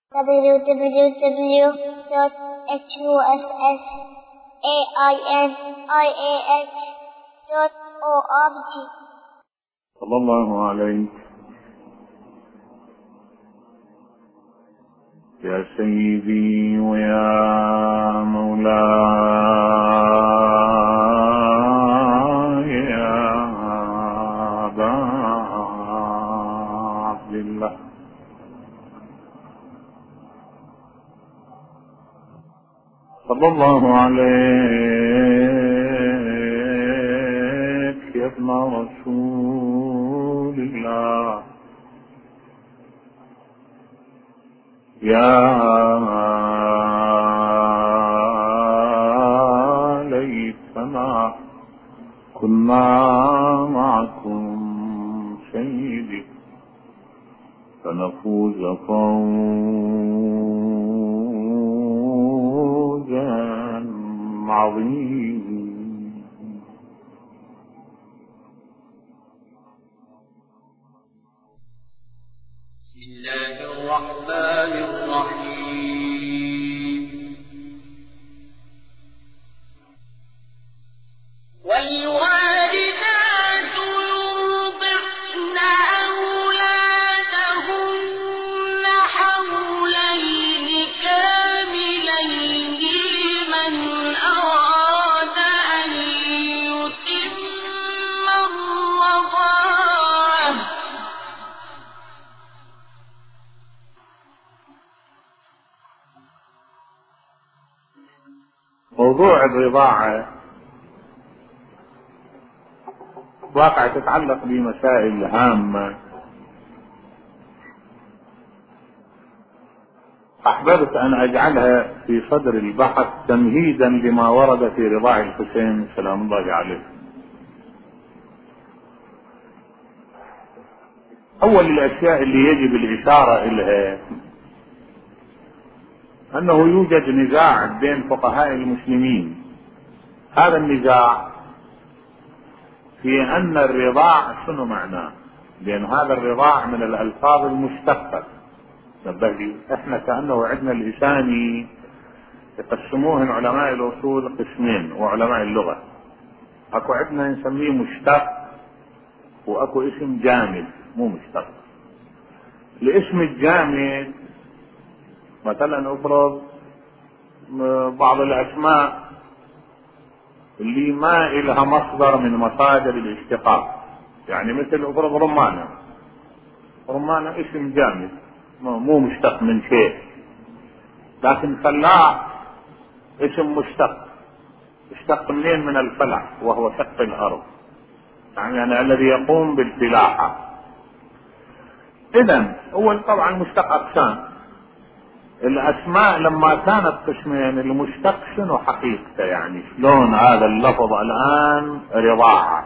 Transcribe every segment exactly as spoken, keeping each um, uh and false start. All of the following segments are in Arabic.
w w w dot h u s s a i n i a h dot org. صلى الله عليك يا سيدي ويا مولاي يا أبا عبد الله صلى الله عليك يا ابن رسول الله يا ليتنا كنا معكم سيدي فنفوز فوزا عظيما. بسم الله الرحمن الرحيم. والوالدات يرضعن أولادهن حولين كاملين لمن أراد أن يتم الرضاعة. موضوع الرضاعة واقع تتعلق بمسائل هامة. أحببت أن أجعلها في صدر البحث تمهيدا لما ورد في رضاع الحسين سلام الله عليه. أول الأشياء اللي يجب الإشارة إليها أنه يوجد نزاع بين فقهاء المسلمين. هذا النزاع في أن الرضاع شنو معناه، لأن هذا الرضاع من الألفاظ المشتقة. نبه احنا كأنه عندنا اللساني يقسموه علماء الأصول قسمين وعلماء اللغة. اكو عندنا نسميه مشتق واكو اسم جامد مو مشتق. الاسم الجامد مثلا افرض بعض الاسماء اللي ما إلها مصدر من مصادر الاشتقاق، يعني مثل افرض رمانة. رمانة اسم جامد مو مشتق من شيء، لكن فلاح اسم مشتق. اشتق منين؟ من الفلح وهو شق الارض، يعني الذي يقوم بالفلاحة. اذا اول طبعا مشتق اقسام. الاسماء لما كانت قسمين المشتق شنو حقيقته، يعني شلون هذا اللفظ الان رضاعة.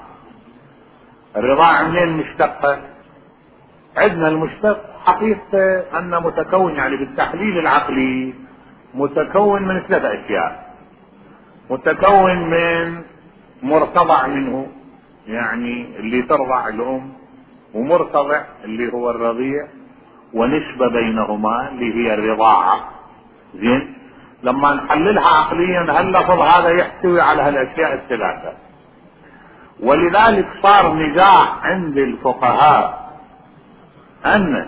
الرضاعة منين مشتقة؟ عندنا المشتق حقيقته انه متكون يعني بالتحليل العقلي متكون من ثلاث اشياء. متكون من مرتضع منه يعني اللي ترضع الام، ومرتضع اللي هو الرضيع، ونسبة بينهما اللي هي الرضاعة. زين، لما نحللها عقليا هاللفظ هذا يحتوي على هالاشياء الثلاثة. ولذلك صار نزاع عند الفقهاء ان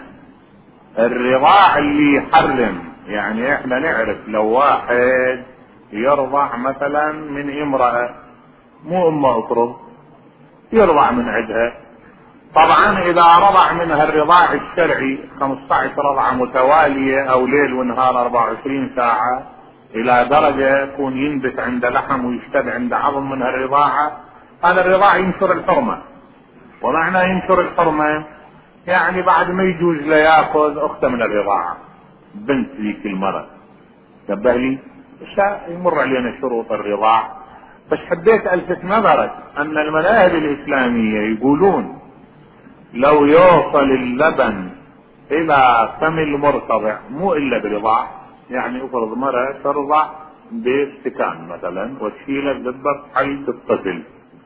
الرضاع اللي يحرم، يعني احنا نعرف لو واحد يرضع مثلا من امرأة مو امه افرض يرضع من عندها، طبعا اذا رضع منها الرضاع الشرعي خمسة عشر رضعة متوالية او ليل ونهار أربعة وعشرين ساعة الى درجة يكون ينبت عند لحم ويشتد عند عظم منها الرضاعة، هذا الرضاع ينشر الحرمة. ومعنى ينشر الحرمة يعني بعد ما يجوز لا ياخذ اخته من الرضاعة بنت ذيك المرأة. نبه لي يمر علينا شروط الرضاع، بس حبيت الفت نظرك ان المذاهب الاسلامية يقولون لو يوصل اللبن الى فم المرتضع مو الا برضاع، يعني افرض مرة ترضع باستكان مثلا وتشيله بالضبط حلب الطفل،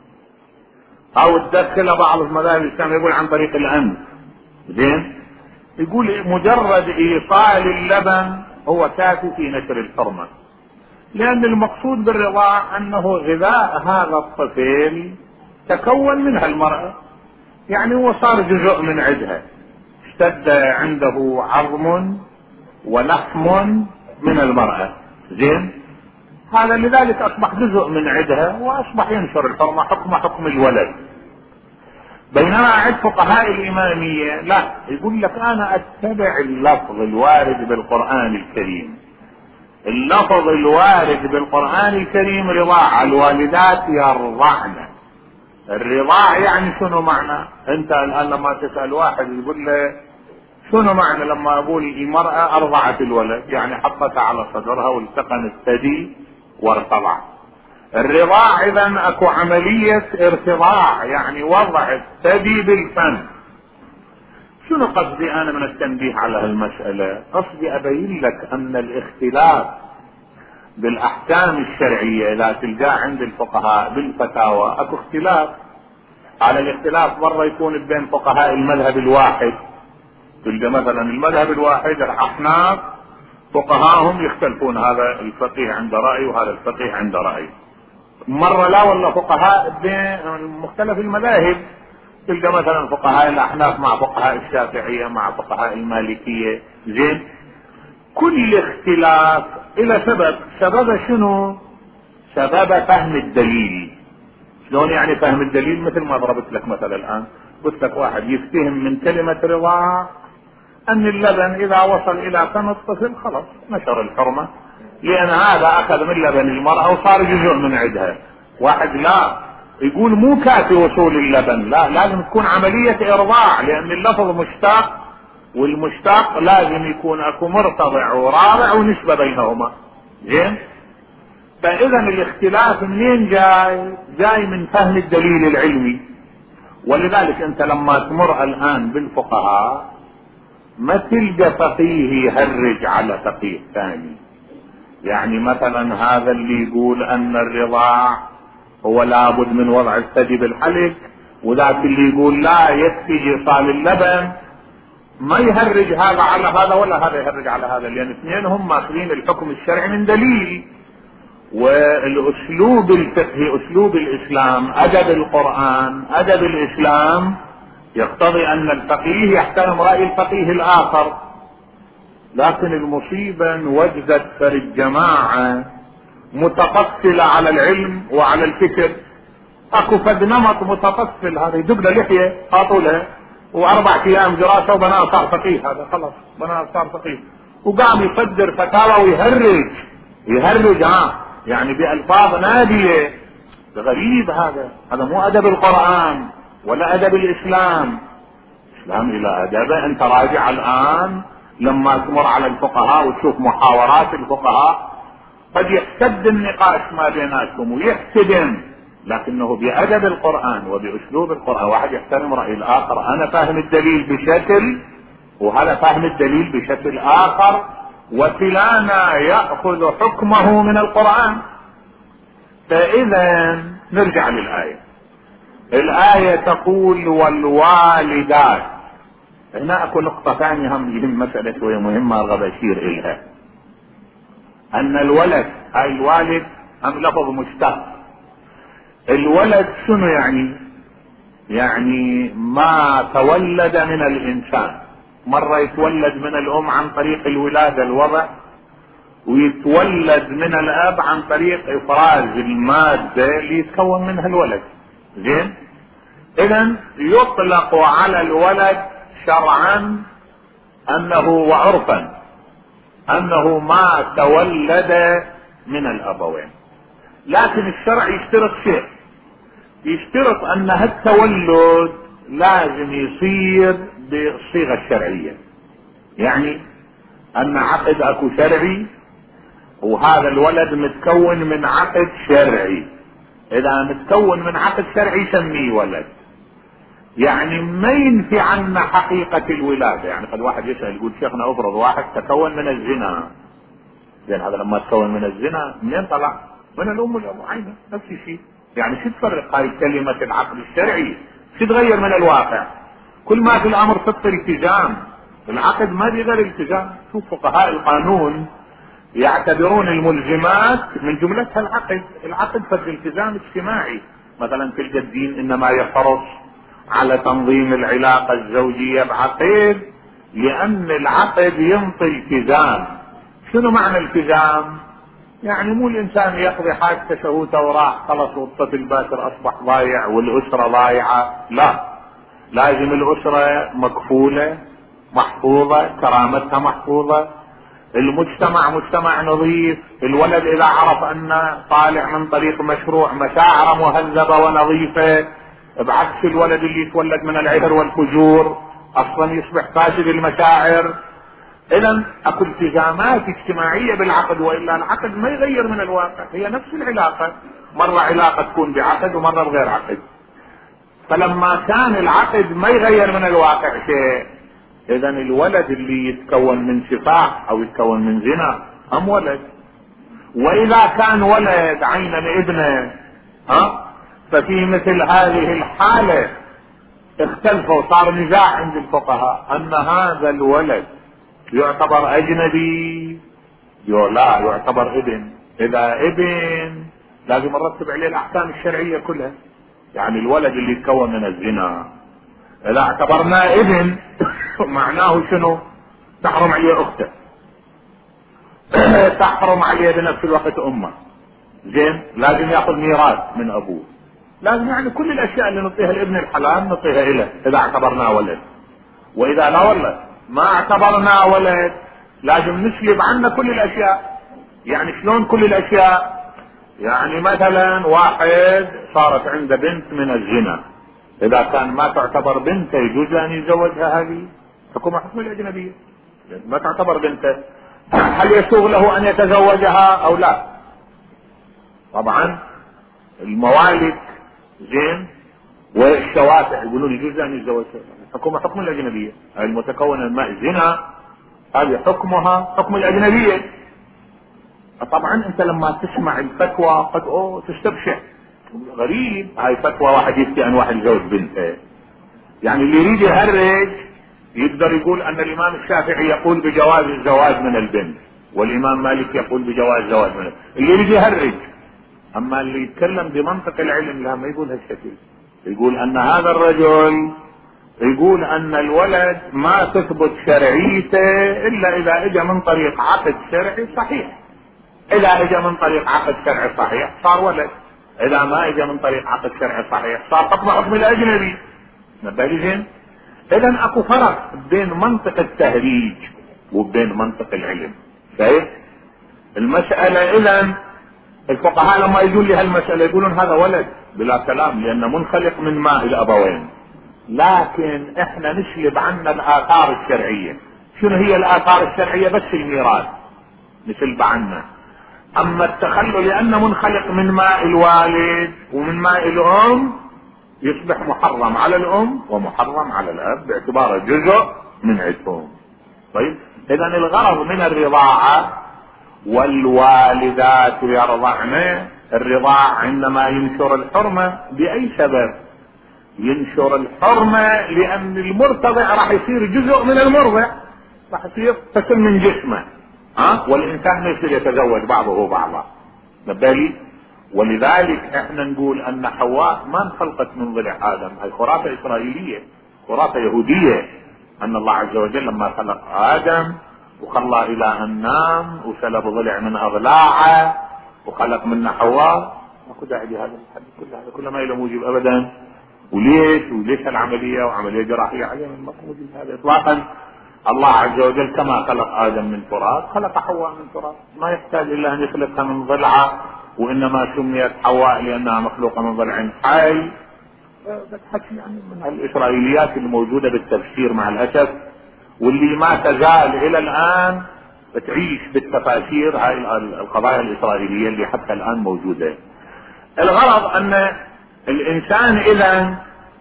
او تدخل بعض المذاهب الاسلامية يقول عن طريق الانف. زين، يقول مجرد ايصال اللبن هو كافي في نشر الحرمة، لان المقصود بالرضاع انه غذاء هذا الطفل تكون منها المرأة، يعني هو صار جزء من عدها، اشتد عنده عظم ولحم من المرأة، زين، هذا لذلك اصبح جزء من عدها واصبح ينشر الحرمة حكم حكم الولد. بينما عند فقهاء الامامية لا، يقول لك انا اتبع اللفظ الوارد بالقرآن الكريم. اللفظ الوارد بالقرآن الكريم رضاع، الوالدات يرضعن. الرضاع يعني شنو معنى؟ انت الان لما تسأل واحد يقول له شنو معنى لما اقول المرأة ارضعت الولد، يعني حطتها على صدرها والتقم الثدي وارتضع. الرضاع اذا اكو عملية ارتضاع، يعني وضع الثدي بالفم. شنو قصدي انا من التنبيه على هالمسألة؟ قصدي ابين لك ان الاختلاف بالاحكام الشرعية لا تلقاه عند الفقهاء بالفتاوى، اكو اختلاف. على الاختلاف مرة يكون بين فقهاء المذهب الواحد، تلقى مثلا المذهب الواحد الاحناف فقهاهم يختلفون، هذا الفقيه عند رأي وهذا الفقيه عند رأي. مرة لا والله فقهاء بين مختلف المذاهب، تلقى مثلا فقهاء الاحناف مع فقهاء الشافعية مع فقهاء المالكية، زين. كل اختلاف الى سبب، سبب شنو؟ سبب فهم الدليل. شلون يعني فهم الدليل؟ مثل ما ضربت لك مثلا الان، قلت لك واحد يفتهم من كلمة رضاع ان اللبن اذا وصل الى فم الطفل خلاص نشر الحرمة، لان هذا اخذ من لبن المرأة وصار جزء من عدها. واحد لا، يقول مو كافي وصول اللبن، لا، لازم تكون عملية ارضاع، لان اللفظ مشتق، والمشتق لازم يكون اكو مرتضع ورابع ونسبة بينهما، زين. فاذا الاختلاف منين جاي؟ جاي من فهم الدليل العلمي. ولذلك انت لما تمر الان بالفقهاء ما تلقى فقيه يهرج على فقيه ثاني. يعني مثلا هذا اللي يقول ان الرضاع هو لابد من وضع الثدي بالحلق، وذاك اللي يقول لا يكفي ايصال اللبن، ما يهرج هذا على هذا ولا هذا يهرج على هذا، لان اثنينهم ماخذين الحكم الشرعي من دليل. والاسلوب الفقهي اسلوب الاسلام، ادب القرآن ادب الاسلام، يقتضي ان الفقيه يحترم رأي الفقيه الاخر. لكن المصيبة وجدت فر الجماعة متقفلة على العلم وعلى الفكر. اكو فد نمط متقفل، هذا يدق له لحية قاطولها واربع ايام دراسة وبناء صار فقيه، هذا خلاص بناء صار فقيه، وقام يصدر فتاوى ويهرج يهرج ها يعني بألفاظ نادية. غريب هذا، هذا مو ادب القرآن ولا ادب الاسلام. الاسلام الى ادبه. انت راجع الان لما تمر على الفقهاء وتشوف محاورات الفقهاء قد يحتد النقاش ما بيناتهم ويحتدم، لكنه بأدب القرآن وبأسلوب القرآن. واحد يحترم رأي الآخر، أنا فاهم الدليل بشكل وهذا فاهم الدليل بشكل آخر، وكلانا يأخذ حكمه من القرآن. فإذا نرجع للآية. الآية تقول والوالدات. هنا اكو نقطة ثانية هم يهم مسألة وهي مهمة ارغب اشير اليها، ان الولد هاي الوالد هم لفظ مشتق. الولد شنو يعني؟ يعني ما تولد من الانسان. مرة يتولد من الام عن طريق الولادة الوضع، ويتولد من الاب عن طريق افراز المادة اللي يتكون منها الولد، زين. اذا يطلق على الولد شرعا انه وعرفا انه ما تولد من الابوين. لكن الشرع يشترط شيء، يشترط ان هالتولد لازم يصير بالصيغة الشرعية، يعني ان عقد اكو شرعي وهذا الولد متكون من عقد شرعي. اذا متكون من عقد شرعي سميه ولد. يعني ما ينفي عنا حقيقة الولادة. يعني قد واحد يسأل يقول شيخنا افرض واحد تكون من الزنا، زين هذا لما تكون من الزنا منين طلع؟ من الام والابو، عينه نفس الشيء. يعني شو تفرق هاي كلمة العقد الشرعي؟ شو تغير من الواقع؟ كل ما في الامر في التزام العقد ما بغير التزام. شوف فقهاء القانون يعتبرون الملزمات من جملتها العقد. العقد فد التزام اجتماعي. مثلا في الدين انما يحرص على تنظيم العلاقة الزوجية بعقد، لان العقد ينطي التزام. شنو معنى التزام؟ يعني مو الانسان يقضي حاجته شهوته وراح خلص والطفل الباكر اصبح ضايع والاسرة ضايعة. لا، لازم الاسرة مكفولة محفوظة، كرامتها محفوظة، المجتمع مجتمع نظيف، الولد اذا عرف ان طالع من طريق مشروع مشاعره مهذبة ونظيفة، بعكس الولد اللي يتولد من العهر والفجور اصلا يصبح فاسد المشاعر. اذا اكو التزامات اجتماعية بالعقد، والا العقد ما يغير من الواقع، هي نفس العلاقة، مرة علاقة تكون بعقد ومرة بغير عقد. فلما كان العقد ما يغير من الواقع شيء، اذا الولد اللي يتكون من سفاح او يتكون من زنا هم ولد. واذا كان ولد عينا ابنه ها ففي مثل هذه الحالة اختلفوا، صار نزاع عند الفقهاء ان هذا الولد يعتبر اجنبي يو لا يعتبر ابن. اذا ابن لازم نرتب عليه الاحكام الشرعية كلها. يعني الولد اللي يتكون من الزنا اذا اعتبرناه ابن معناه شنو؟ تحرم عليه اخته، تحرم عليه بنفس الوقت امه، زين، لازم ياخذ ميراث من ابوه، لازم يعني كل الاشياء اللي نعطيها الابن الحلال نعطيها له اذا اعتبرناه ولد. واذا لا والله ما اعتبرناه ولد لازم نسلب عنه كل الاشياء. يعني شلون كل الاشياء؟ يعني مثلا واحد صارت عنده بنت من الزنا، اذا كان ما تعتبر بنته يجوز ان يتزوجها، هذه حكم حكم الاجنبية، ما تعتبر بنته، هل يسوغ له ان يتزوجها او لا؟ طبعا الموالد زين والشوافع يقولون يجوز ان يتزوجها، حكم حكم الاجنبية، المتكونة من ماء الزنا هذه حكمها حكم الاجنبية. طبعا انت لما تسمع الفتوى قد اوه تستبشع، غريب هاي فتوى واحد يفتي ان واحد يزوج بنته. يعني اللي يريد يهرج يقدر يقول ان الامام الشافعي يقول بجواز الزواج من البنت، والامام مالك يقول بجواز الزواج من البنت، اللي يريد يهرج. اما اللي يتكلم بمنطق العلم لا، ما يقول هالشكل، يقول ان هذا الرجل يقول ان الولد ما تثبت شرعيته الا اذا اجى من طريق عقد شرعي صحيح. اذا اجى من طريق عقد شرعي صحيح صار ولد، اذا ما اجى من طريق عقد شرعي صحيح صار حكم حكم الاجنبي. نبالي. اذا اكو فرق بين منطق التهريج وبين منطق العلم. شايف المسألة؟ اذا الفقهاء لما يقول لي هالمسألة يقولون هذا ولد بلا كلام لانه منخلق من ماء الابوين، لكن احنا نسلب عنا الاثار الشرعية. شنو هي الاثار الشرعية؟ بس الميراث نسلب عنا. اما التخلل لانه منخلق من ماء الوالد ومن ماء الام يصبح محرم على الام ومحرم على الاب باعتباره جزء من عدهم. طيب اذا الغرض من الرضاعة والوالدات يرضعن، الرضاع عندما ينشر الحرمة باي سبب؟ ينشر الحرمة لان المرتضع راح يصير جزء من المرضع، راح يصير قسم من جسمه، ها؟ والانسان ما يصير يتزوج بعضه بعضا. نبالي. ولذلك احنا نقول ان حواء ما انخلقت من ضلع ادم، هاي خرافة اسرائيلية، خرافة يهودية، ان الله عز وجل لما خلق ادم وخلى الى ان نام وسلب ضلع من اضلاعه وخلق منا حواء، ماكو داعي لهذا الحديث كله، هذا كله ما له موجب ابدا. وليش وليش العملية وعملية جراحية عليه؟ ماكو موجب هذا اطلاقا. الله عز وجل كما خلق ادم من تراب خلق حواء من تراب، ما يحتاج الا ان يخلقها من ضلعه، وانما سميت حواء لانها مخلوقه من ضلع حي. بتحكي يعني من الاسرائيليات الموجوده بالتفسير مع الاسف، واللي ما تزال الى الان بتعيش بالتفاسير هاي القضايا الاسرائيليه اللي حتى الان موجوده. الغرض ان الانسان اذا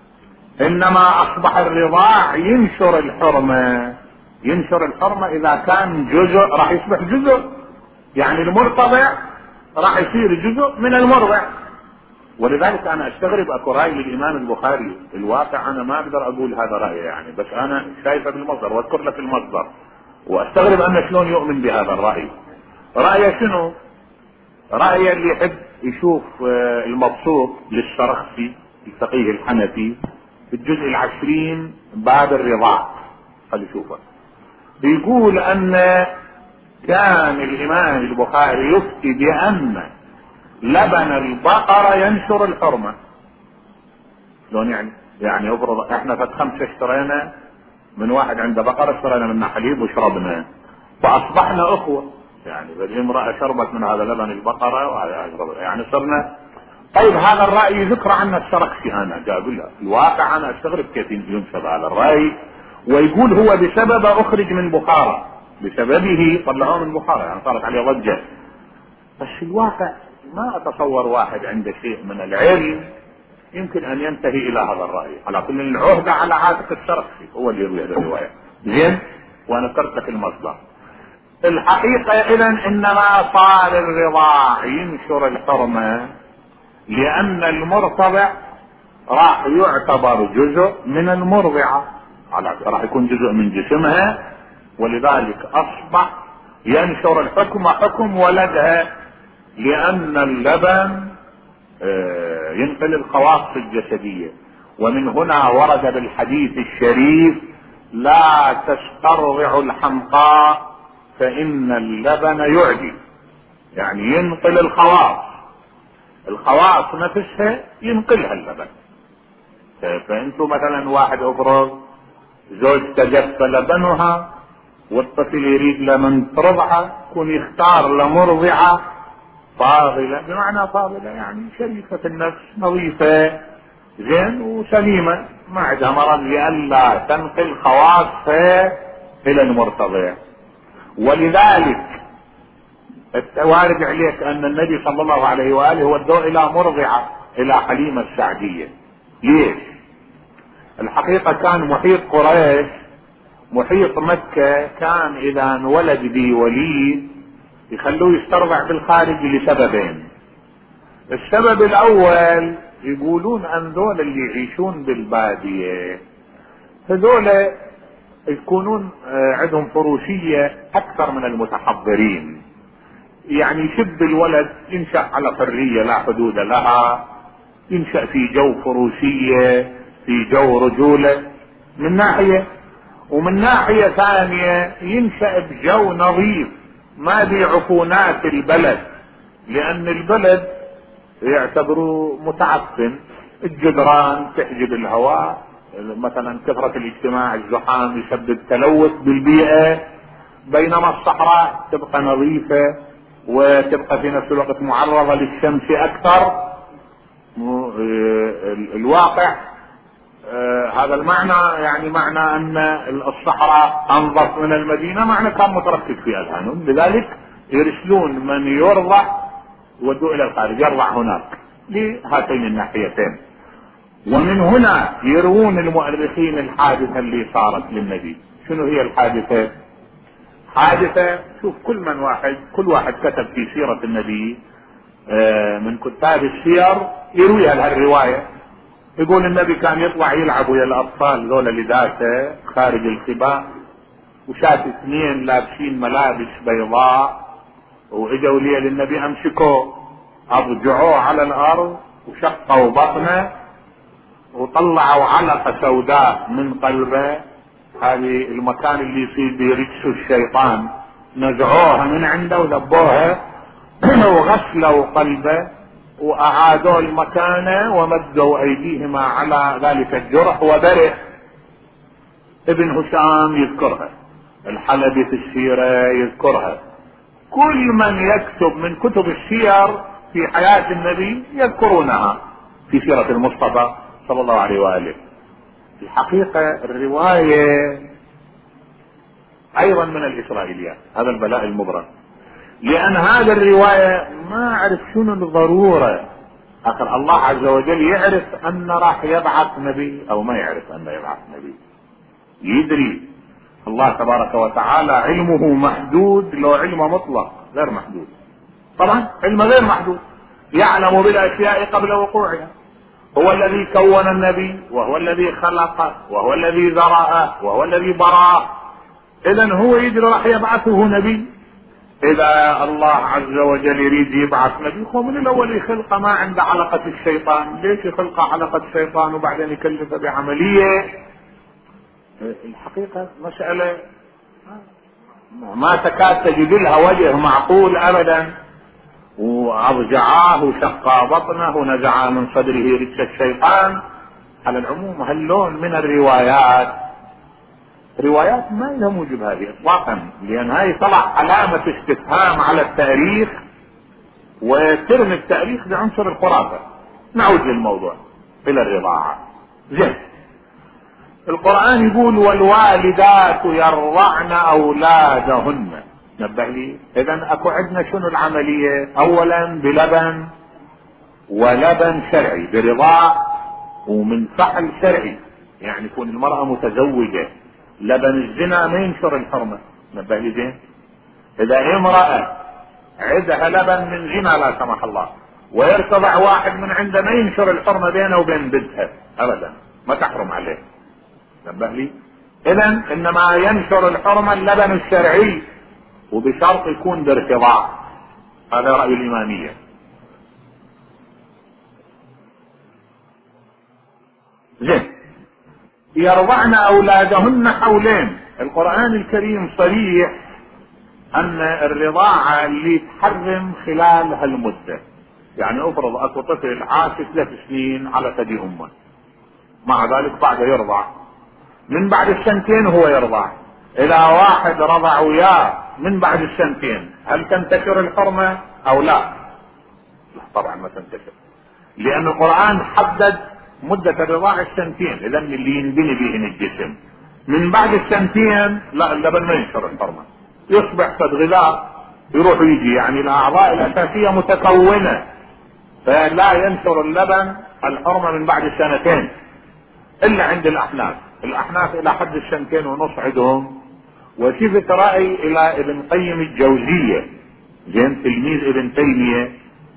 انما اصبح الرضاع ينشر الحرمه، ينشر الحرمه اذا كان جزء راح يصبح جزء، يعني المرتضع راح يصير جزء من المرضع. ولذلك انا استغرب اكو راي للامام البخاري. الواقع انا ما اقدر اقول هذا رايي يعني، بس انا شايفه بالمصدر واذكر لك المصدر، واستغرب انا شلون يؤمن بهذا الراي. رايه شنو؟ راي اللي يحب يشوف المبسوط للشرخسي الفقيه الحنفي في الجزء العشرين باب الرضاع، خلي يشوفه. بيقول ان كان الامام البخاري يفتي بان لبن البقرة ينشر الحرمة. شلون يعني؟ يعني افرض احنا فت خمسة اشترينا من واحد عنده بقرة، اشترينا منه حليب وشربنا فاصبحنا اخوة، يعني بالامرأة شربت من هذا لبن البقرة وهذا يشرب، يعني صرنا. طيب هذا الرأي ذكر عنه الشرخسي، انا قابل له الواقع انا استغرب كيف ينسب هذا الرأي ويقول هو بسبب اخرج من بخارى، بسببه طلعوه من بخارى، يعني صارت عليه ضجة. بس الواقع ما اتصور واحد عنده شيء من العلم يمكن ان ينتهي الى هذا الرأي. على كل العهدة على عاتق الشرخسي، هو اللي يروي هذه الرواية. زين، وانا ذكرت لك المصدر. الحقيقة اذا انما صار الرضاع ينشر الحرمة لان المرتضع راح يعتبر جزء من المرضعة، راح يكون جزء من جسمها، ولذلك اصبح ينشر الحكم حكم ولدها، لان اللبن ينقل الخواص الجسدية. ومن هنا ورد بالحديث الشريف لا تسترضع الحمقاء فإن اللبن يعدي، يعني ينقل الخواص، الخواص نفسها ينقلها اللبن. فانتو مثلا واحد افرض زوج تجف لبنها والطفل يريد لمن ترضعه، يكون يختار لمرضعة فاضلة، بمعنى فاضلة يعني شريفة النفس نظيفة زين وسليمة ما عندها مرض، لئلا تنقل خواصها الى المرتضع. ولذلك الوارد عليك ان النبي صلى الله عليه واله ودوا الى مرضعة، الى حليمة السعدية. ليش؟ الحقيقة كان محيط قريش محيط مكة كان اذا انولد به وليد يخلوه يسترضع بالخارج لسببين. السبب الاول يقولون ان ذول اللي يعيشون بالبادية هذول يكونون عندهم فروسية اكثر من المتحضرين، يعني يشب الولد ينشأ على حرية لا حدود لها، ينشأ في جو فروسية في جو رجولة من ناحية، ومن ناحية ثانية ينشأ بجو نظيف ما بعفونات البلد، لان البلد يعتبروا متعفن، الجدران تحجب الهواء، مثلا كثرة الاجتماع الزحام يسبب تلوث بالبيئة، بينما الصحراء تبقى نظيفة وتبقى في نفس الوقت معرضة للشمس اكثر. الواقع هذا المعنى، يعني معنى ان الصحراء انظف من المدينة، معنى كان متركز في اذهانهم، لذلك يرسلون من يرضع ودوا الى الخارج يرضع هناك لهاتين الناحيتين. ومن هنا يروون المؤرخين الحادثة اللي صارت للنبي. شنو هي الحادثة؟ حادثة، شوف كل من واحد كل واحد كتب في سيرة النبي من كتاب السير يرويها لهالرواية، يقول النبي كان يطلع يلعب ويا الاطفال ذولا لذاته خارج الخباء، وشاف اثنين لابسين ملابس بيضاء واجوا لي للنبي امسكوه اضجعوه على الارض وشقوا بطنه وطلعوا علقة سوداء من قلبه، هذه المكان اللي يصير به رجس الشيطان، نزعوها من عنده وذبوها وغسلوا قلبه واعادوا المكان ومدوا ايديهما على ذلك الجرح وبرئ. ابن هشام يذكرها، الحلبي في السيرة يذكرها، كل من يكتب من كتب السير في حياة النبي يذكرونها في سيرة المصطفى صلى الله عليه وآله. الحقيقة الرواية ايضا من الاسرائيليات، هذا البلاء المبرم، لان هذا الرواية ما اعرف شنو الضرورة. اخر الله عز وجل يعرف ان راح يبعث نبي او ما يعرف ان يبعث نبي، يدري الله تبارك وتعالى علمه محدود، لو علمه مطلق غير محدود، طبعا علمه غير محدود، يعلم بالاشياء قبل وقوعها، هو الذي كون النبي، وهو الذي خلقه، وهو الذي ذرأه، وهو الذي براه. اذا هو يدري راح يبعثه نبي. اذا الله عز وجل يريد يبعث نبي هو من الاول يخلقه ما عنده علقة الشيطان. ليش يخلقه علقة الشيطان وبعدين يكلفه بعملية؟ الحقيقة مسألة ما تكاد تجد لها وجه معقول ابدا. وارجعاه وشقا بطنه ونزعا من صدره رجس الشيطان. على العموم هاللون من الروايات روايات ما لها موجب هذه اطلاقا، لان هاي طلع علامة استفهام على التاريخ وترمي التاريخ بعنصر الخرافة. نعود للموضوع الى الرضاعة. زين، القرآن يقول والوالدات يرضعن اولادهن. نبه لي، اذا اكو عندنا شنو العملية؟ اولا بلبن، ولبن شرعي برضاع ومن فحل شرعي، يعني يكون المرأة متزوجة. لبن الزنا ما ينشر الحرمة. نبه لي زين، اذا امرأة عندها لبن من زنا لا سمح الله ويرتضع واحد من عنده ما ينشر الحرمة بينه وبين بنتها ابدا، ما تحرم عليه. نبه لي، اذا انما ينشر الحرمة اللبن الشرعي وبشرط يكون بارتضاع. هذا رأي الإمامية. زين، يرضعن أولادهن حولين. القرآن الكريم صريح أن الرضاعة اللي تحرم خلال هالمدة. يعني افرض أكو طفل عاش ثلاث سنين على ثدي أمه، مع ذلك بعده يرضع، من بعد السنتين هو يرضع. إذا واحد رضع وياه من بعد السنتين هل تنتشر الحرمة او لا؟ لا طبعا ما تنتشر، لان القرآن حدد مدة الرضاعة السنتين. اذا اللي ينبني به الجسم من بعد السنتين لا، اللبن ما ينشر الحرمة، يصبح قد غذاء يروح ويجي، يعني الاعضاء الاساسية متكونة، فلا ينشر اللبن الحرمة من بعد السنتين الا عند الاحناف. الاحناف الى حد السنتين ونص عندهم. وشفت رأي الى ابن قيم الجوزية، زين تلميذ ابن تيمية،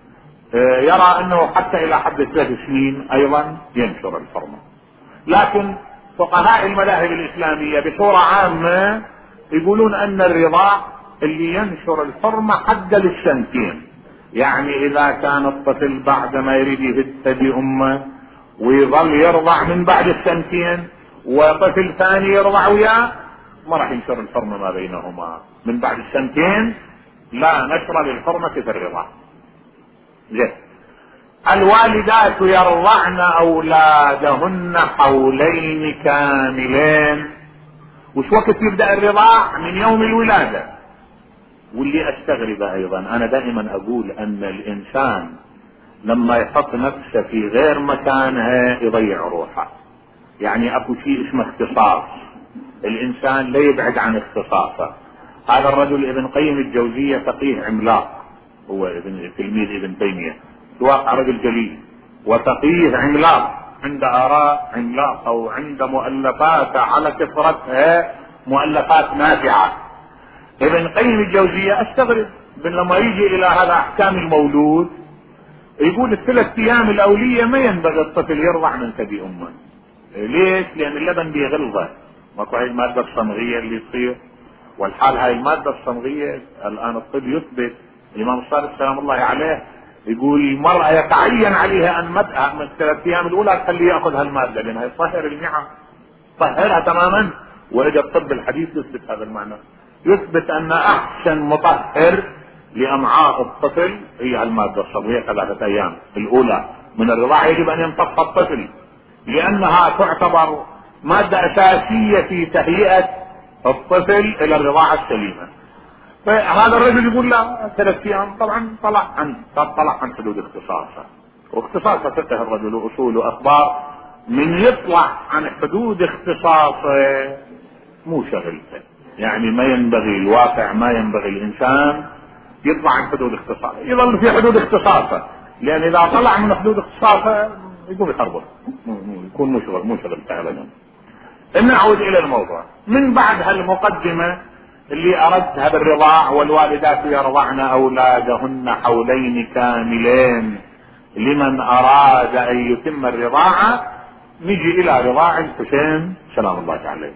يرى انه حتى الى حد ثلاث سنين ايضا ينشر الحرمة. لكن فقهاء المذاهب الاسلامية بصورة عامة يقولون ان الرضاع اللي ينشر الحرمة حد للسنتين. يعني اذا كان الطفل بعد ما يريد يهد ثدي امه ويظل يرضع من بعد السنتين وطفل ثاني يرضع وياه ما راح ينشر الحرمة ما بينهما. من بعد السنتين لا نشر للحرمة في الرضاع. زين، الوالدات يرضعن اولادهن حولين كاملين. وش وقت يبدأ الرضاع؟ من يوم الولادة. واللي استغرب ايضا، انا دائما اقول ان الانسان لما يحط نفسه في غير مكانها يضيع روحه. يعني اكو شيء اسمه اختصاص، الانسان لا يبعد عن اختصاصه. هذا الرجل ابن قيم الجوزية فقيه عملاق، هو ابن تلميذ ابن تيمية، واقع رجل جليل وفقيه عملاق، عنده اراء عملاقة وعنده مؤلفات على كثرتها، مؤلفات نافعة. ابن قيم الجوزية استغرب من لما يجي الى هذا احكام المولود يقول الثلاث ايام الاولية ما ينبغي الطفل يرضع من ثدي امه. ليش؟ لان اللبن بيغلظه، ماكو هاي المادة الصمغية اللي تصير. والحال هاي المادة الصمغية الان الطب يثبت، الامام الصادق سلام الله عليه يقول المرأة يتعين عليها ان مدها من الثلاث ايام الاولى تخليه ياخذ هالمادة لانها يطهر المعة، طهرها تماما. واجا الطب الحديث يثبت هذا المعنى، يثبت ان احسن مطهر لامعاء الطفل هي المادة الصمغية ثلاثة ايام الاولى من الرضاعة. يجب ان يمتصها الطفل لانها تعتبر مادة اساسية في تهيئة الطفل الى الرضاعة السليمة. فهذا الرجل يقول لا ثلاث ايام، طبعا طلع عن طلع عن حدود اختصاصه، واختصاصه فقه الرجل واصول واخبار. من يطلع عن حدود اختصاصه مو شغلته، يعني ما ينبغي الواقع، ما ينبغي الانسان يطلع عن حدود اختصاصه، يظل في حدود اختصاصه، لان اذا طلع من حدود اختصاصه يقوم يخربط، يكون مو شغل مو شغلته ابدا. نعود الى الموضوع. من بعد هالمقدمة اللي أردتها بالرضاع، والوالدات يرضعن أولادهن حولين كاملين لمن أراد أن يتم الرضاعة. نجي إلى رضاع الحسين سلام الله عليه.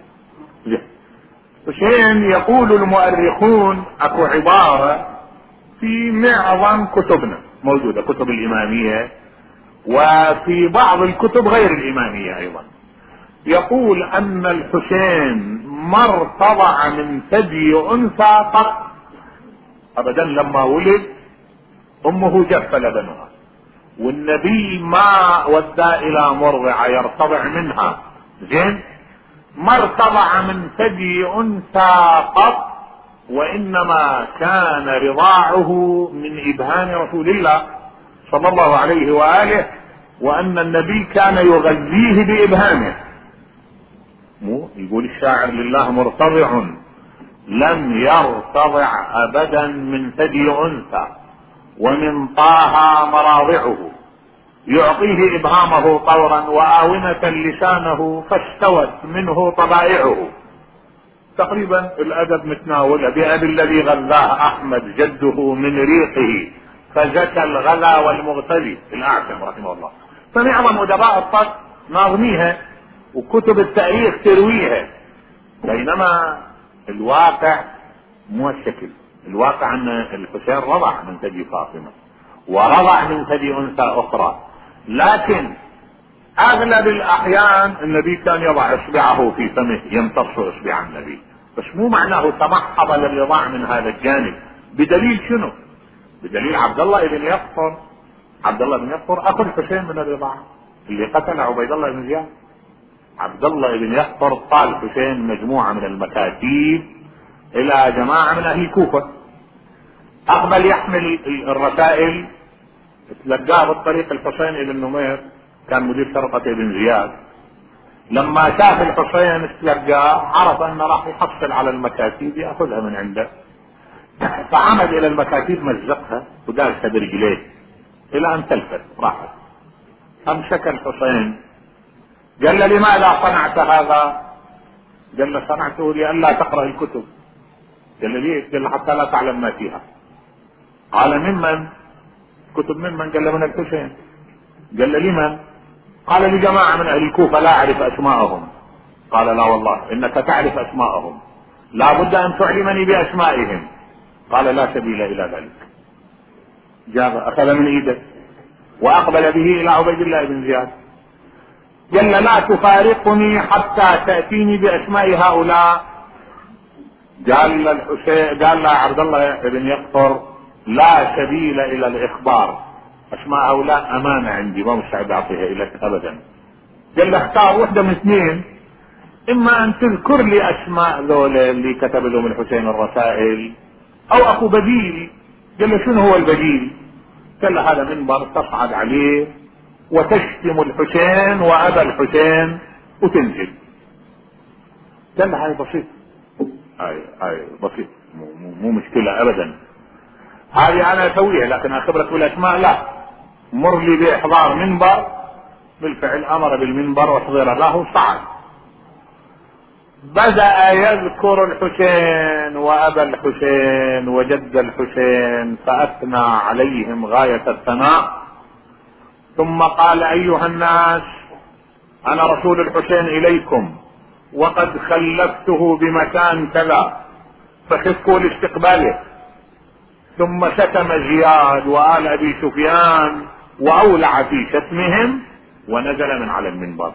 حسين يقول المؤرخون اكو عبارة في معظم كتبنا موجودة، كتب الإمامية وفي بعض الكتب غير الإمامية أيضا، يقول أن الحسين ما ارتضع من ثدي أنثى قط أبدا. لما ولد أمه جف لبنها، والنبي ما ودى إلى مرضعة يرتضع منها، زين، ما ارتضع من ثدي أنثى قط، وإنما كان رضاعه من إبهام رسول الله صلى الله عليه وآله، وأن النبي كان يغذيه بإبهامه. مو يقول الشاعر لله مرتضع لم يرتضع أبدا من ثدي أنثى، ومن طه مراضعه يعطيه إبهامه طورا وآونة لسانه فاستوت منه طبائعه. تقريبا الأدب متناول بأبي الذي غذاه أحمد جده من ريقه فزكى الغلا والمغتلي الأعثم رحمه الله. فمعظم أدباء الطب ناظميها وكتب التاريخ ترويها، بينما الواقع مو الشكل. الواقع أن الحسين رضع من ثدي فاطمة ورضع من ثدي أنثى أخرى، لكن أغلب الأحيان النبي كان يضع إصبعه في فمه يمتص إصبع النبي، بس مو معناه تمحض للرضاع من هذا الجانب. بدليل شنو؟ بدليل عبد الله بن يقطر. عبد الله بن يقطر أخو الحسين من الرضاعة اللي قتل عبيد الله بن زياد. عبد الله بن يقطر طال حسين مجموعة من المكاتيب إلى جماعة من أهل الكوفة، أقبل يحمل الرسائل، تلقاه بالطريق الحسين بن نمير كان مدير شرطة بن زياد. لما شاف الحسين تلقاه عرف أنه راح يحصل على المكاتيب يأخذها من عنده، فعمد إلى المكاتيب مزقها ودارسها برجليه إلى أن تلفت راحت. أمسك الحسين قال له لماذا صنعت هذا؟ قال له صنعته لئلا تقرأ الكتب. قال له ليه؟ قال له حتى لا تعلم ما فيها. قال ممن؟ كتب ممن؟ قال له من الحسين. قال له لمن؟ قال لجماعة من أهل الكوفة لا أعرف أسماءهم. قال لا والله إنك تعرف أسماءهم، لا بد أن تعلمني بأسمائهم. قال لا سبيل إلى ذلك. جاب أخذ من إيده وأقبل به إلى عبيد الله بن زياد. قال لا تفارقني حتى تأتيني بأسماء هؤلاء. قال الحسين قال لا عبد الله بن يقطر لا سبيل إلى الإخبار، أسماء هؤلاء أمانة عندي ما مستعد أعطيها إليك أبدا. قال له اختار واحدة من اثنين، إما أن تذكر لي أسماء ذولا اللي كتب لهم الحسين الرسائل، أو أكو بديل. قال له شنو هو البديل؟ قال له هذا منبر تصعد عليه وتشتم الحسين وأبا الحسين وتنزل. قال له هاي بسيط، هاي هاي بسيط، مو, مو, مو مشكلة أبدا، هذه أنا أسويها، لكن أخبرك بالأسماء لا. مر لي بإحضار منبر. بالفعل أمر بالمنبر واحضر له صعد. بدأ يذكر الحسين وأبا الحسين وجد الحسين فأثنى عليهم غاية الثناء، ثم قال أيها الناس أنا رسول الحسين إليكم وقد خلفته بمكان كذا فخفوا لاستقباله. ثم شتم زياد وآل أبي سفيان وأولع في شتمهم ونزل من على المنبر.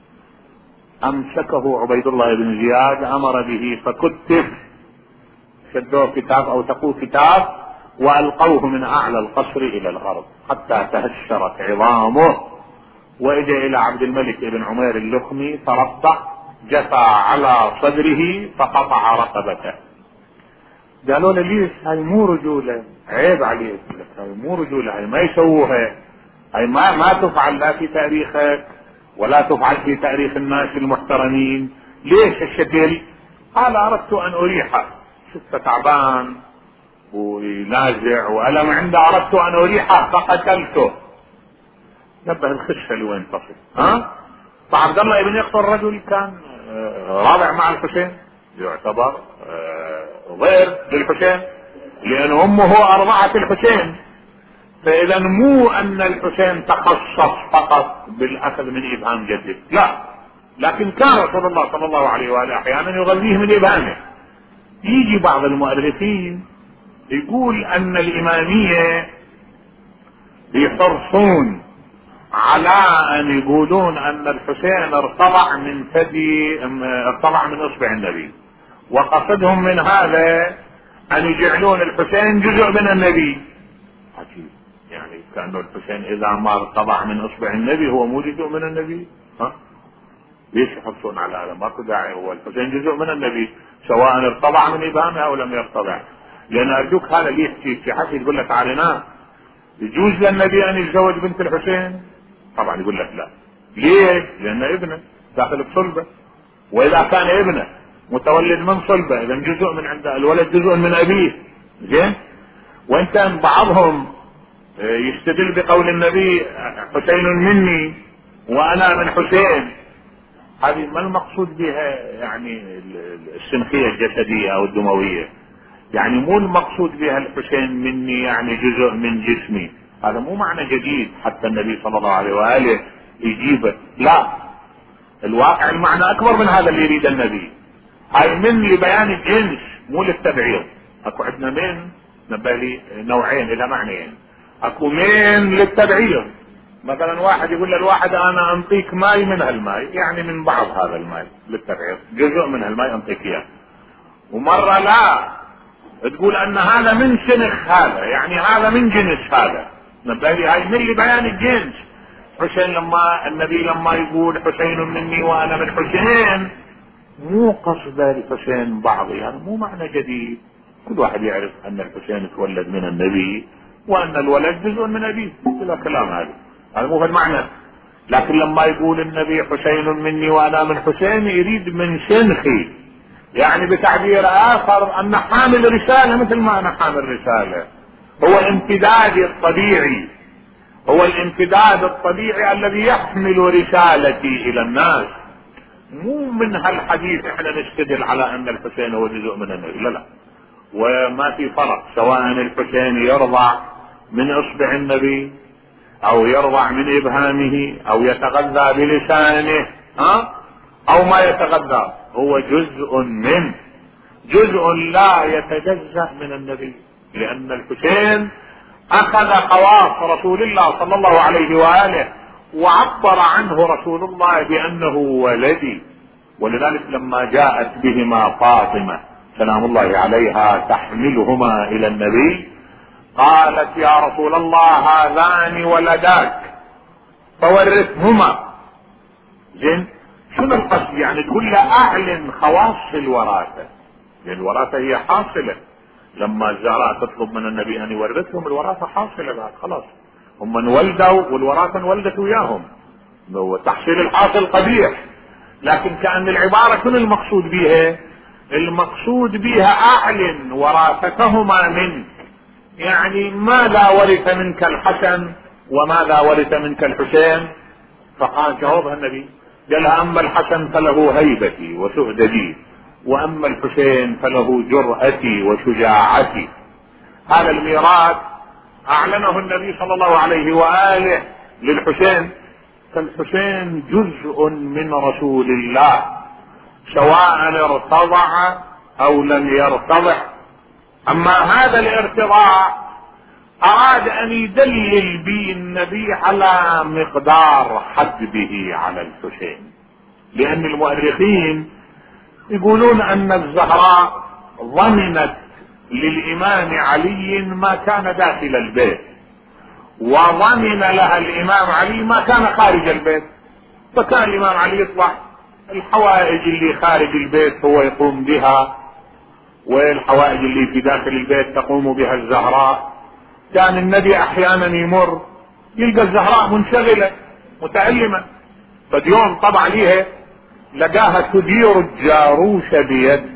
أمسكه عبيد الله بن زياد أمر به فكتف، شدوه كتاب أو تقوه كتاب وألقوه من أعلى القصر إلى الأرض حتى تهشرت عظامه، وإجا إلى عبد الملك بن عمير اللخمي فربطه جثى على صدره فقطع رقبته. قالوا له ليش؟ هاي مو رجولة، عيب عليك، هاي مو رجولة، هاي ما يسووها، هاي ما ما تفعل لا في تاريخك ولا تفعل في تاريخ الناس المحترمين. ليش الشكل؟ قال أردت أن أريحه، شفت تعبان وينازع وألم عنده، أردت أن أريحه فقتلته. نبه الخشة لوين تصل. ها؟ فعبد الله بن يقطر رجل كان رابع مع الحسين يعتبر ضير للحسين، لأن أمه أرضعت الحسين. فإذا مو أن الحسين تخصص فقط بالأخذ من إبهام جده، لا، لكن كان رسول الله صلى الله عليه وآله أحيانا يغذيه من إبهامه. يجي بعض المؤرخين يقول أن الإمامية يحرصون على أن يقولون أن الحسين ارتضع من ثدي ارتضع من إصبع النبي، وقصدهم من هذا أن يجعلون الحسين جزء من النبي. عجيب، يعني كأنه الحسين إذا ما ارتضع من إصبع النبي هو مو جزء من النبي. ها؟ ليش يحرصون على هذا؟ ماكو داعي، هو الحسين جزء من النبي سواء ارتضع من إبهامه أو لم يرتضع. لأن أرجوك هذا ليه في حد يقول لك علينا يجوز للنبي أن يتزوج بنت الحسين؟ طبعا يقول لك لا. ليه؟ لأن ابنه داخل بصلبه، وإذا كان ابنه متولد من صلبه إذا جزء من عند الولد جزء من أبيه. زين؟ وإن كان بعضهم يستدل بقول النبي حسين مني وأنا من حسين، هذه ما المقصود بها يعني السنخية الجسدية أو الدموية، يعني مو المقصود بها الحسين مني يعني جزء من جسمي، هذا مو معنى جديد حتى النبي صلى الله عليه وآله يجيبه، لا، الواقع المعنى أكبر من هذا اللي يريد النبي. هاي من لبيان الجنس مو للتبعيض. أكو عندنا من نبالي نوعين إلى معنيين، أكو من للتبعيض، مثلا واحد يقول للواحد أنا أنطيك ماي من هالماي، يعني من بعض هذا الماي للتبعيض، جزء من هالماي أنطيك إياه. ومرة لا، تقول أن هذا من سنخ هذا، يعني هذا من جنس هذا، نبالي هاي من لبيان الجنس. حسين لما النبي لما يقول حسين مني وأنا من حسين مو قصد الحسين بعض، يعني مو معنى جديد. كل واحد يعرف أن الحسين تولد من النبي وأن الولد جزء من أبيه، كل كلام هذا هذا مو في المعنى. لكن لما يقول النبي حسين مني وأنا من حسين يريد من سنخي، يعني بتعبير آخر أن حامل رسالة مثل ما أنا حامل رسالة، هو الامتداد الطبيعي، هو الامتداد الطبيعي الذي يحمل رسالتي إلى الناس. مو من هالحديث احنا نستدل على أن الحسين هو جزء من النبي، لا لا، وما في فرق سواء الحسين يرضع من إصبع النبي أو يرضع من إبهامه أو يتغذى بلسانه ها أو ما يتغذى، هو جزء من جزء لا يتجزأ من النبي، لأن الحسين أخذ خواص رسول الله صلى الله عليه وآله وعبر عنه رسول الله بأنه ولدي. ولذلك لما جاءت بهما فاطمة سلام الله عليها تحملهما إلى النبي قالت يا رسول الله هذان ولداك فورثهما. زين، شنو القصد؟ يعني تقول له أعلن خواص الوراثة، لأن الوراثة هي حاصلة. لما الزهراء تطلب من النبي أن يورثهم الوراثة حاصلة بعد خلاص، هم انولدوا والوراثة انولدت وياهم، تحصيل الحاصل قبيح. لكن كأن العبارة كل المقصود بها المقصود بها أعلن وراثتهما منك، يعني ماذا ورث منك الحسن وماذا ورث منك الحسين؟ فقال جاوبها النبي قال أما الحسن فله هيبتي وسؤددي وأما الحسين فله جرأتي وشجاعتي. هذا الميراث أعلنه النبي صلى الله عليه وآله للحسين، فالحسين جزء من رسول الله سواء ارتضع أو لم يرتضع. أما هذا الارتضاع أراد أن يدلل به النبي على مقدار حجبه على الحسين، لأن المؤرخين يقولون أن الزهراء ضمنت للإمام علي ما كان داخل البيت، وضمن لها الإمام علي ما كان خارج البيت. فكان الإمام علي يطلع الحوائج اللي خارج البيت هو يقوم بها، والحوائج اللي في داخل البيت تقوم بها الزهراء. كان النبي أحيانا يمر يلقى الزهراء منشغلة متعلمة، فاليوم طبع ليها لقاها تدير الجاروش بيد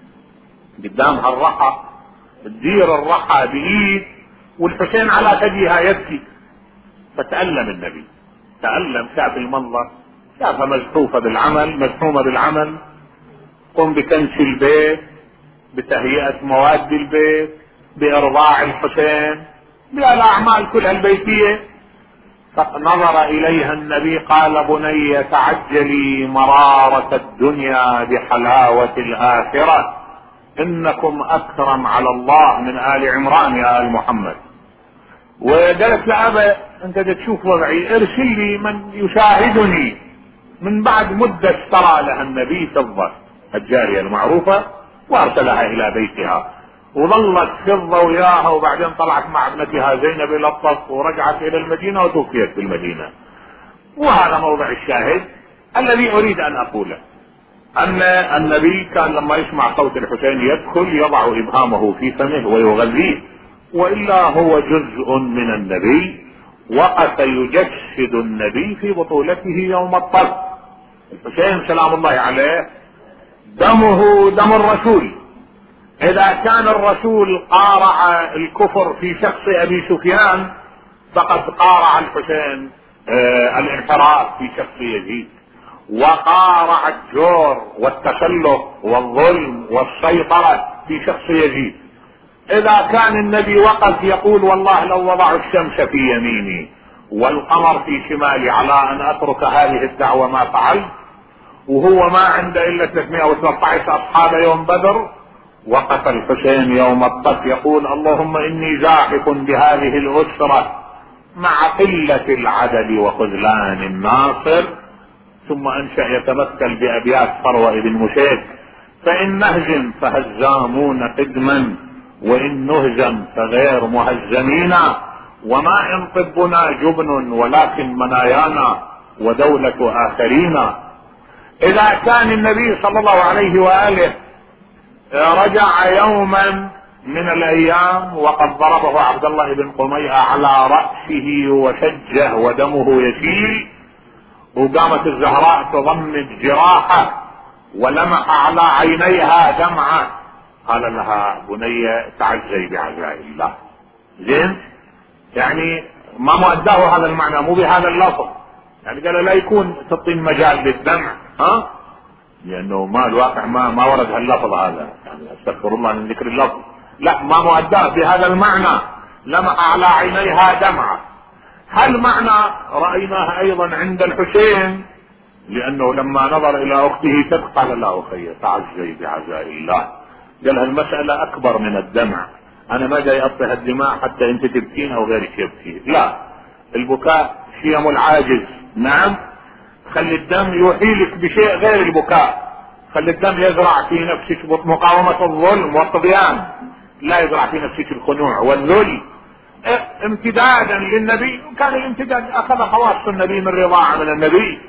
قدامها الرحى، تدير الرحى بإيد والحسين على ثديها يبكي. فتألم النبي، تألم، شاف المنظر، شافها مزحوفة بالعمل مزحومة بالعمل، قم بكنس البيت، بتهيئة مواد البيت، بإرضاع الحسين، بالأعمال كلها البيتية. فنظر إليها النبي قال: بني تعجلي مرارة الدنيا بحلاوة الآخرة، إنكم أكرم على الله من آل عمران يا آل محمد. وقالت لأبا: أنت تشوف وضعي، ارسل لي من يشاهدني. من بعد مدة اشترى لها النبي فضة، الجارية المعروفة، وارسلها إلى بيتها، وظلت فضة وياها، وبعدين طلعت مع ابنتها زينب إلى الطف، ورجعت إلى المدينة وتوفيت في المدينة. وهذا موضع الشاهد الذي أريد أن أقوله، أن النبي كان لما يسمع صوت الحسين يدخل يضع إبهامه في فمه ويغذيه، وإلا هو جزء من النبي، وقف يجسد النبي في بطولته يوم الطلق. الحسين سلام الله عليه دمه دم الرسول. إذا كان الرسول قارع الكفر في شخص أبي سفيان، فقد قارع الحسين آه الانحراف في شخص يزيد، وقارع الجور والتسلط والظلم والسيطرة في شخص يزيد. إذا كان النبي وقف يقول: والله لو وضعوا الشمس في يميني والقمر في شمالي على أن أترك هذه الدعوة ما فعلت، وهو ما عنده إلا ثلاثمائة وثلاثة عشر أصحاب يوم بدر، وقف الحسين يوم الطف يقول: اللهم إني زاحف بهذه الأسرة مع قلة العدد وخذلان الناصر. ثم أنشأ يتمثل بأبيات فروة بن مشيك: فإن نهزم فهزامون قدما، وإن نهزم فغير مهزمين، وما إن طبنا جبن ولكن منايانا ودولة آخرين. إذا كان النبي صلى الله عليه وآله رجع يوما من الأيام وقد ضربه عبد الله بن قميئة على رأسه وشجه ودمه يسيل، وقامت الزهراء تضمد جراحه ولمح على عينيها دمعة، قال لها: بني تعزي بعزاء الله. زين، يعني ما مؤداه هذا المعنى، مو بهذا اللفظ. يعني قال لا يكون تعطين مجال للدمع، ها، لأنه ما الواقع ما ما ورد هاللفظ هذا، يعني استغفر الله من ذكر اللفظ. لا، ما مؤداه بهذا المعنى، لمح على عينيها دمعة. هل معنى رأيناه أيضا عند الحسين، لأنه لما نظر إلى أخته تبكي قال: لا أخي تعزي بعزاء الله. قال: المسألة أكبر من الدمع، أنا ما جاي أطفئ الدماء حتى أنت تبكين أو غيرك يبكي، لا، البكاء شيم العاجز. نعم، خلي الدم يوحيلك بشيء غير البكاء، خلي الدم يزرع في نفسك مقاومة الظلم والطغيان، لا يزرع في نفسك الخنوع والذل. امتدادا للنبي، كان الامتداد أخذ خواص النبي من رضاعة من النبي،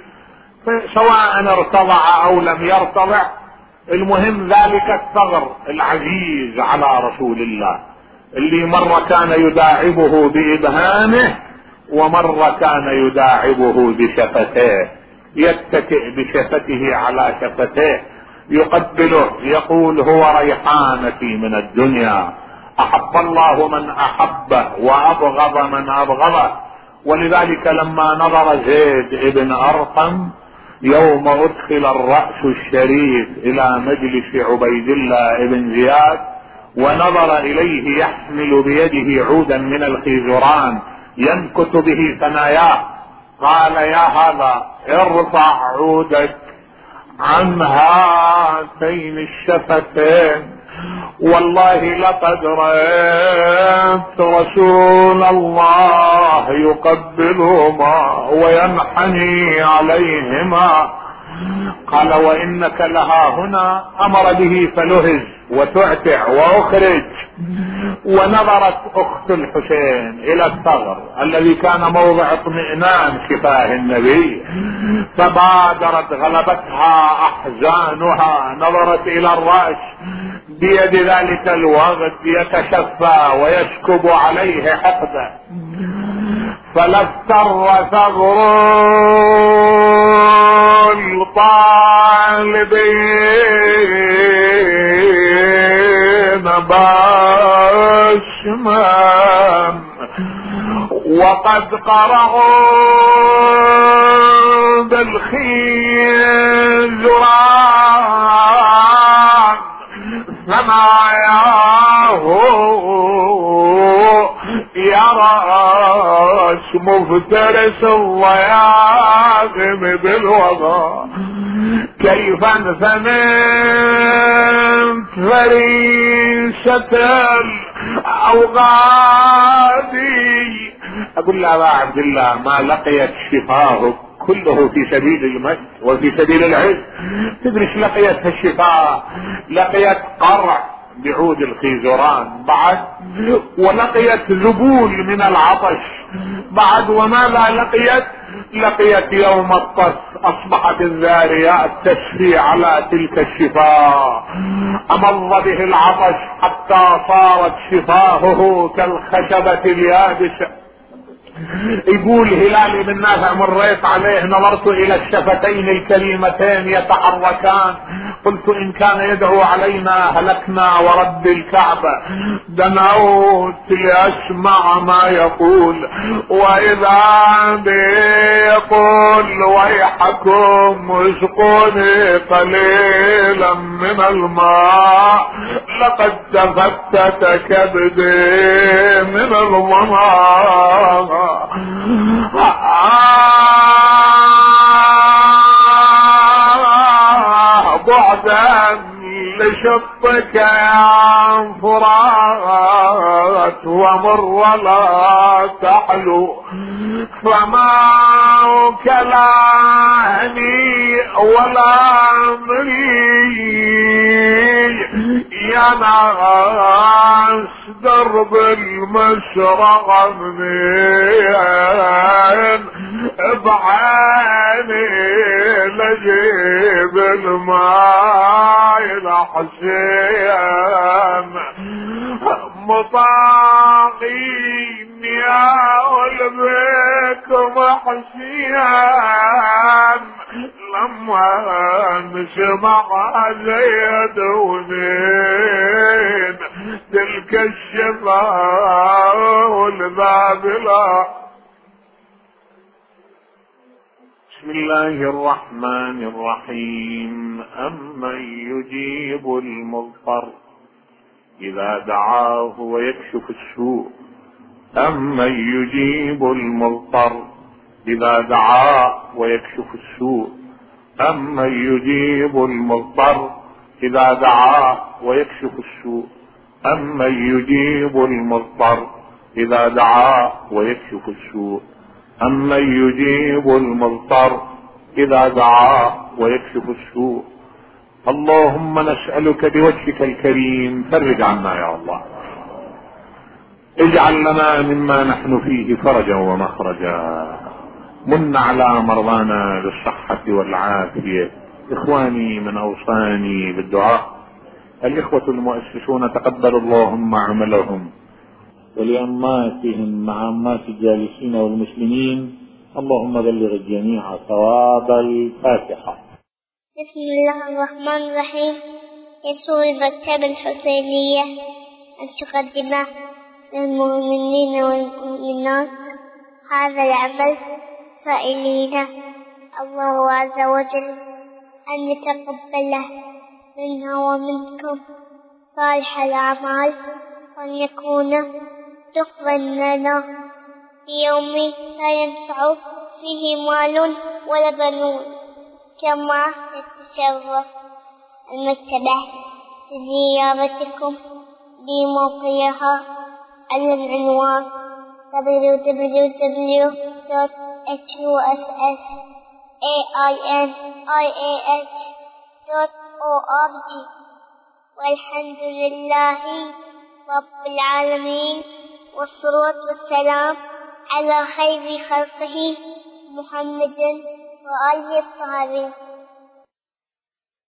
سواء ارتضع أو لم يرتضع، المهم ذلك الثغر العزيز على رسول الله، اللي مرة كان يداعبه بإبهامه ومرة كان يداعبه بشفتيه، يتكئ بشفته على شفتيه، يقبله، يقول: هو ريحانتي من الدنيا، أحب الله من أحبه وأبغض من أبغضه. ولذلك لما نظر زيد ابن أرقم يوم أدخل الرأس الشريف إلى مجلس عبيد الله بن زياد ونظر إليه يحمل بيده عودا من الخيزران ينكت به ثناياه، قال: يا هذا ارفع عودك عن هاتين الشفتين، والله لقد رأيت رسول الله يقبلهما وينحني عليهما. قال: وإنك لها هنا، أمر به فلهز وتعتع وأخرج. ونظرت أخت الحسين إلى الثغر الذي كان موضع اطمئنان شفاه النبي، فبادرت، غلبتها أحزانها، نظرت إلى الرأس، بيد ذلك الوقت يتشفى ويسكب عليه حقده، فلافتر ثغر الطالبين باسما وقد قرأوا بالخيزران ثناياه يراش مفترس الضياغم بالوضع كيف انثنت فريسة الأوغادي. أقول لا عبد الله ما لقيت شفاه كله في سبيل المجد وفي سبيل العز. تدري ايش لقيت الشفاء؟ لقيت قرع بعود الخيزران بعد، ولقيت ذبول من العطش بعد، وما لا لقيت لقيت يوم الطس اصبحت الذاريات تشفي على تلك الشفاه. امض به العطش حتى صارت شفاهه كالخشبة اليابسة. يقول هلال بن نافع مريت عليه نظرت الى الشفتين الكريمتين يتحركان، قلت ان كان يدعو علينا هلكنا ورب الكعبة. دنوت لاسمع ما يقول، واذا بيقول ويحكم اسقوني قليلا من الماء لقد تفتت كبدي من الظما. بعدا لشطك يا فرات ومر ولا تحلو، فما كلاني ولا مريج يا ناس درب المشرق منين بعيني لجيب الماء الحسين مطاقين يا ولبيكم حسين لما نسمع زيد ونين تلك الشفاء والبابلة. بسم الله الرحمن الرحيم. أمن يجيب المضطر إذا دعاه ويكشف السوء، أمن يجيب المضطر إذا دعاه ويكشف السوء، أمن يجيب المضطر إذا دعاه ويكشف السوء، أمن يجيب المضطر إذا دعاه ويكشف السوء، أمن يجيب المضطر إذا دعاه ويكشف السوء. اللهم نسألك بوجهك الكريم فرج عنا يا الله، اجعل لنا مما نحن فيه فرجا ومخرجا، من على مرضانا بالصحة والعافية. إخواني من أوصاني بالدعاء الإخوة المؤسسون تقبل اللهم عملهم، ولأماتهم مع أمات الجالسين والمسلمين اللهم بلغ الجميع ثواب الفاتحة. بسم الله الرحمن الرحيم. يسر المكتبة الحسينية أن تقدم للمؤمنين والمؤمنات هذا العمل سائلين الله عز وجل أن يتقبله منا ومنكم صالح الأعمال، وأن يكون دخلا لنا في يوم لا ينفع فيه مال ولا بنون. كما يتشرف المكتبة بزيارتكم بموقعها على العنوان دبليو دبليو دبليو دوت إتش يو إس إس إيه آي إن آي إيه إتش دوت أو آر جي. والحمد لله رب العالمين، والصلاة والسلام على خير خلقه محمد وآله الطاهرين.